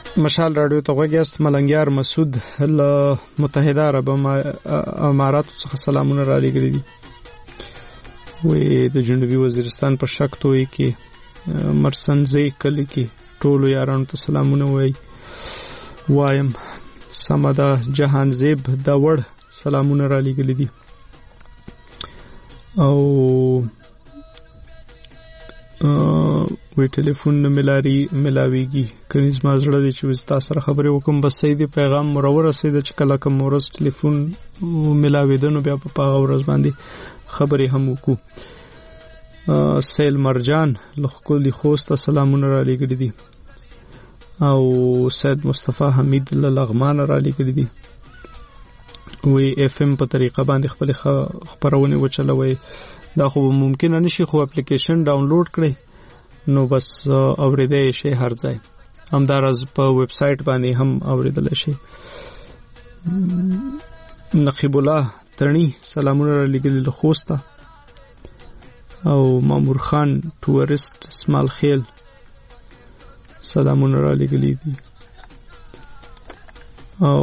مشال رادیو ته غوږیاست. ملنګیار مسعود له متحده عرب اماراتو څخه سلامونه را لېږلي دي. وې د جنوبي وزیرستان په شکتوي کې مرسنځي کلی کې ټولو یارانو ته سلامونه وای وایم. سمدا جهان زیب دا وړ سلامونه را لېږلي دي. او وی ټلیفون نه ملاري ملاويږي کنيز ما زړه دي چې وستا سره خبرې وکم. بس سیدی پیغام مرور رسید چې کله کوم ورس ټلیفون ملاویدنو بیا په پاغه ورځ باندې خبرې هم وکړو. سیل مرجان لخکولي خوسته سلامونه را لېږلي دي. او سید مصطفی حمید لغمان را لېږلي دي. وی اف ام په طریقه باندې خپل خبرونه وچلوي. دا خو ممکن نشي خو اپلیکیشن ډاونلوډ کړئ نو بس اوریدای شي هر ځای. همدارز په ویب سټ باندې هم اوریدل شي. نقیب الله ترنی سلامونه را لېږلي له خوسته. او مامور خان ټورست اسماعیل خیل سلامونه را لېږلي دي. او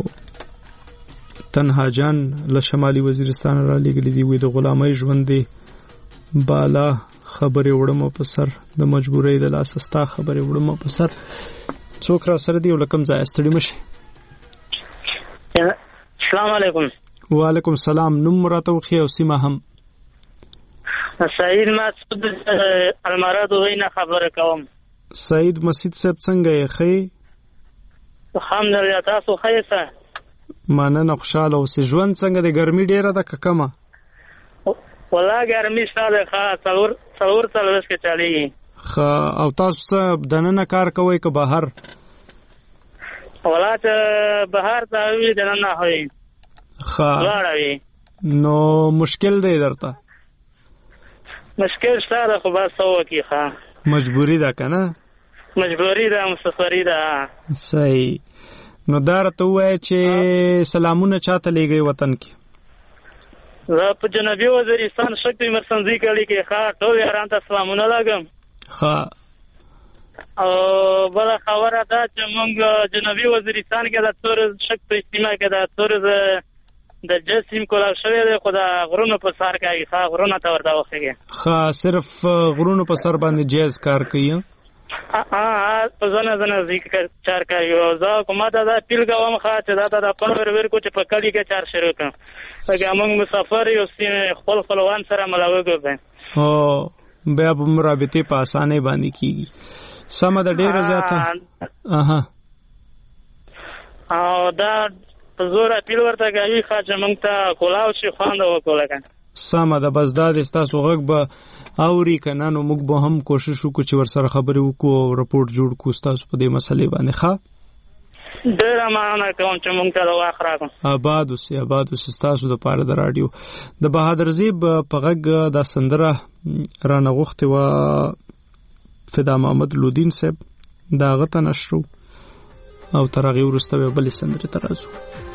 تنها جان له شمالي وزیرستان را لېږلي دي. وی د غلامۍ ژوندې بالا خبرې وړم په سر د مجبورۍ د لاس استا خبرې وړم په سر. څوک را سره دی ولکم ځای ستړي مشي. السلام علیکم. وعلیکم السلام. نوم راته وخی او سیمه هم. سعید مسعود المراد وینا خبره کوم. سعید مسعود صاحب څنګه یې خې؟ الحمدلله تاسو ښه یاست؟ مننه خوشاله اوسې. ژوند څنګه دی؟ ګرمي ډیره ده که کمه؟ والله ګرمي شته ده ښه څلور څلور څلوېښت کې چلیږي. ښه او تاسو څه دننه کار کوئ که بهر؟ والله چې بهر ته وي دننه وي. ښه دواړه وي. نو مشکل دی درته؟ مشکل شته ده خو بس څه وکړي. ښه مجبوري ده که نه؟ مجبوري ده مسافري ده. صحیح. نو دا راته ووایه چې سلامونه چاته لېږئ وطن کې؟ زه په جنوبي وزیرستان شکتوي مرسنځي کلي کې ښه ټول یارانو ته سلامونه لګم. ښه او بله خبره ده چې موږ جنوبي وزیرستان کې د څورز شکتوي سیمه کې د څورز د جز سیم کولاو شوی دی خو د غرونو په سر کوي. ښه غرونو ته ورته وخېږي. ښه صرف غرونو په سر باندې جیز کار کوي؟ په ځنه ځنه چار کوي. زه کومه ته دا پیل کوم ښه چې دا ته د پنځه ورکو چې په کلي کې چار شروع کړم. لکه موږ مسافر یو خپل خپلوان سره ملاوي کوو. او بیا به مو رابطې په اسانۍ باندې کېږي. سمه ده ډېره زیاته. اها او دا په زور اپیل ورته کوي ښه چې موږ ته کولاو شي خوند وکړو. لکه سمه ده. بس دا د ستاسو غږ به اوري که نه نو موږ به هم کوشش وکړو چې ورسره خبرې وکړو او رپورټ جوړ کړو ستاسو په دې مسلې باندې. ښه ډېره مننه کوم چې موږ ته د وخت راکړو. آباد اوسې آباد اوسې ستاسو دپاره د راډیو د بهادر زیب په غږ دا سندره رانغوښتې وه فدا محمد لودین صاحب. د هغه ته نشرو او تر هغې وروسته بیا بلې سندرې ته راځو.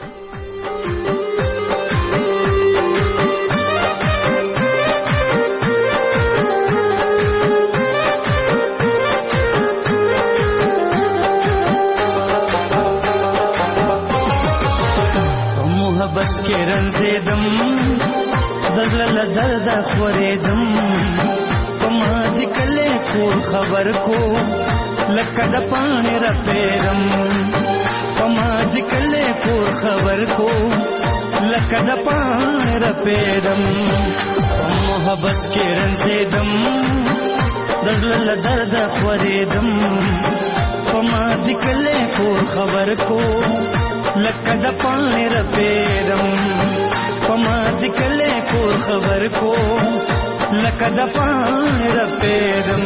محبت کې رنځېدم د زړه له درده خورېدم په ما دې کلی کور خبر کو لکه د پاڼې رپېدم په ما دې کلی کور خبر کو لکه د پاڼې رپېدم په محبت کې رنځېدم د زړه له درده خورېدم په ما دې کلی کور خبر کو لکه د پاڼې رپېدم په ما دې کلی کور خبر کو لکه د پاڼې رپېدم.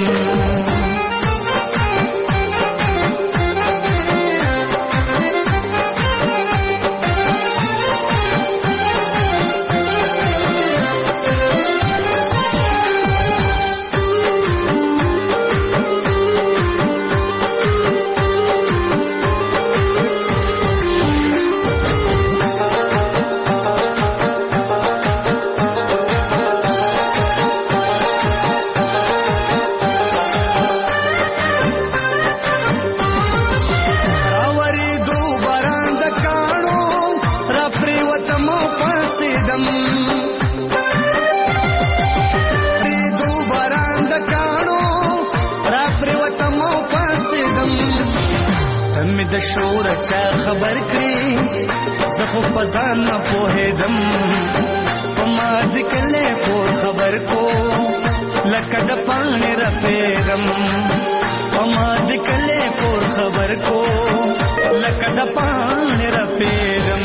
د شور چا خبر کړی زه خو پزان نه پوهېدم په ما د کله پور خبر کو لکه د پاڼې رپېدم په ما د کله پور خبر کو لکه د پاڼې رپېدم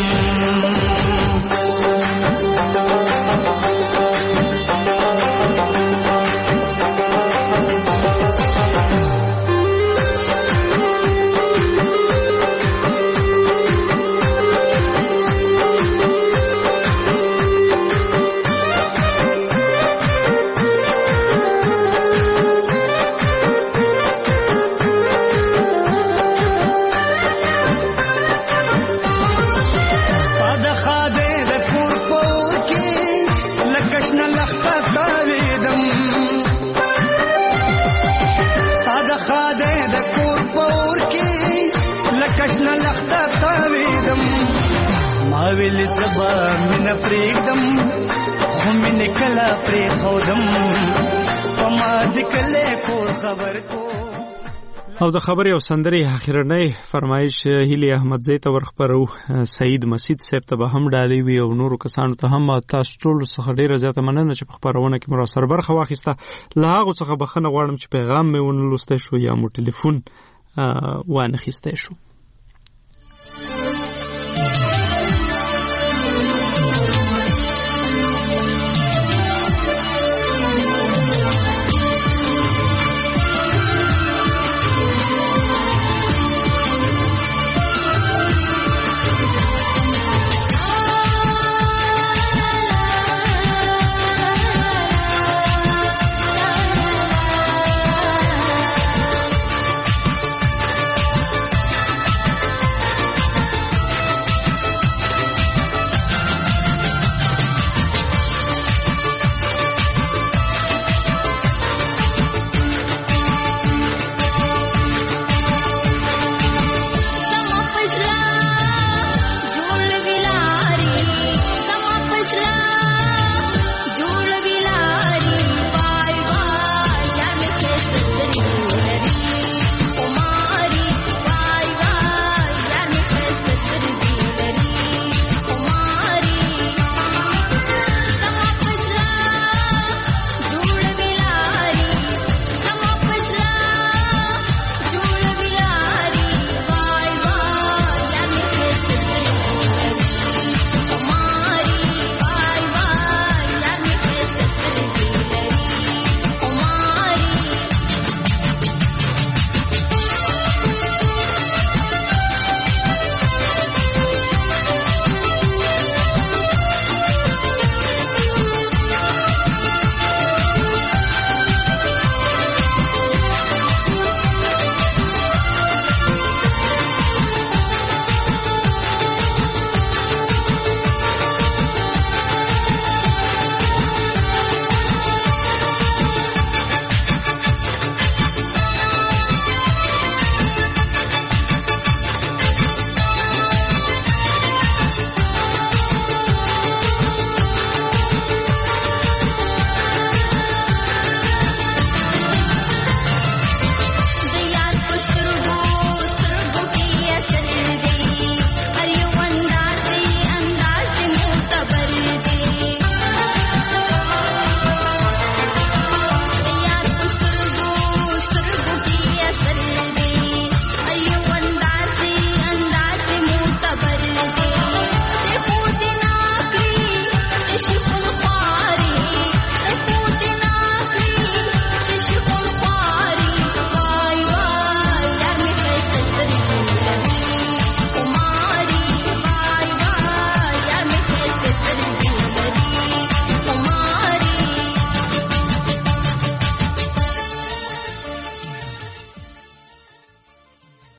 ویل سبا مینه پرېږدم خو مینې کله پرېښودم په ما د کلی کور خبر کو. او د خبرې او سندرې اخرنۍ فرمایش هیلې احمدزی ته ورخپرو. سعید مسید صاحب ته به هم ډالۍ وي او نورو کسانو ته هم. تاسو ټولو څخه ډېره زیاته مننه چې په خپرونه کې مو راسره برخه واخیسته. له هغو څخه بخښنه غواړم چې پیغام مې ونه لوستی شو یا مو ټلیفون وانخیستی شو.